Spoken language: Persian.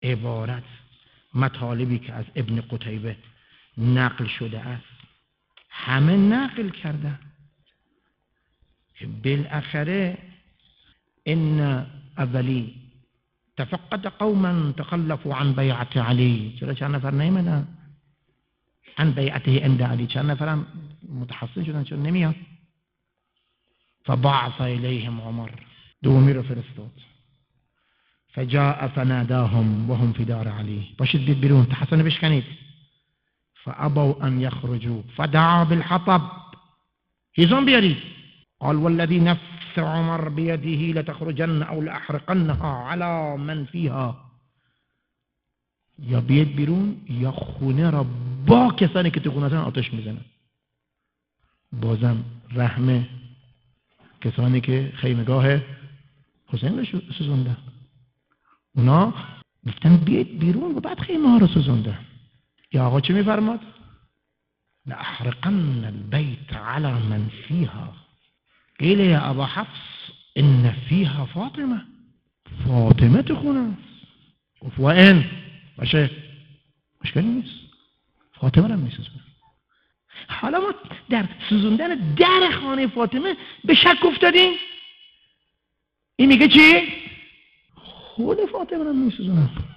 عبارت، مطالبی که از ابن قتیبه نقل شده است همه نقل کردن که بالاخره ان اولی تفقد قوما تخلفوا عن بیعت علی. چرا چند نفر نیمدن عن بیعته عند علی؟ چند نفرم متحصل شدن چون نمیاد. فبعث الیهم عمر، دومی رو فرستاد. فجاء فناداهم وهم في دار علی، باشید بید بیرون حسن بشکنید. فابوا ان یخرجوا فدعا بالحطب، هیزم بیارید. قال والذی نفس عمر بیده لتخرجن او لاحرقنها على من فيها. یا بیاد بیرون یا خونه را با کسانی که تو خونه هستن آتش میزنن. بازم رحمه کسانی که خیمگاه حسین رو سوزوندن، اونا گفتن بیاد بیرون و بعد خیمه ها رو سوزوندن. یا آقا چه میفرماد؟ لأحرقن البيت على من فيها. قیل یا ابا حفص ان فيها فاطمه، فاطمه تو خونه است. گفت و این باشه مشکلی نیست، فاطمه رو میسوزونن. حالا ما در سوزوندن در خانه فاطمه به شک افتادیم. این میگه چی؟ خود فاطمه رو میسوزونن.